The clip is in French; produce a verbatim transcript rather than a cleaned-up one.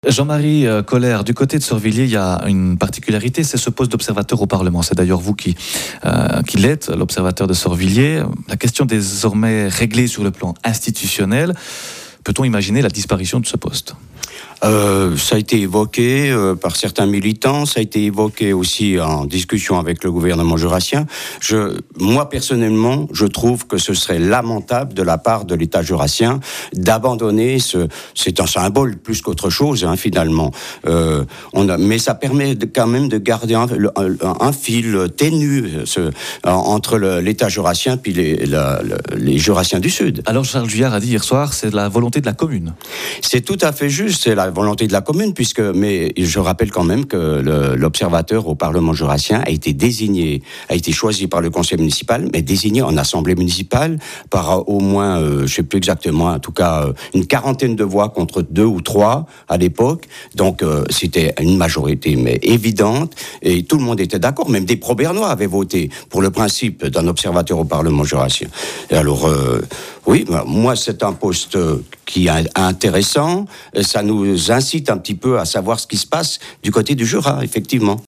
Jean-Marie euh, Colère, du côté de Sorvilliers, il y a une particularité, c'est ce poste d'observateur au Parlement. C'est d'ailleurs vous qui, euh, qui l'êtes, l'observateur de Sorvilliers. La question désormais réglée sur le plan institutionnel. Peut-on imaginer la disparition de ce poste ? Euh, ça a été évoqué euh, par certains militants, ça a été évoqué aussi en discussion avec le gouvernement jurassien. Je, moi, personnellement, je trouve que ce serait lamentable de la part de l'État jurassien d'abandonner ce... C'est un symbole plus qu'autre chose, hein, finalement. Euh, on a, mais ça permet de, quand même de garder un, un, un fil ténu ce, entre le, l'État jurassien puis les, la, les jurassiens du Sud. Alors, Charles Juillard a dit hier soir, c'est la volonté de la commune. C'est tout à fait juste, c'est la volonté de la commune, puisque, mais je rappelle quand même que le, l'observateur au Parlement jurassien a été désigné, a été choisi par le conseil municipal, mais désigné en assemblée municipale par au moins, euh, je ne sais plus exactement, en tout cas, euh, une quarantaine de voix contre deux ou trois à l'époque. Donc, euh, c'était une majorité, mais évidente, et tout le monde était d'accord. Même des pro-bernois avaient voté pour le principe d'un observateur au Parlement jurassien. Et alors, euh, oui, moi, c'est un poste qui est intéressant. Ça nous incite un petit peu à savoir ce qui se passe du côté du Jura, effectivement.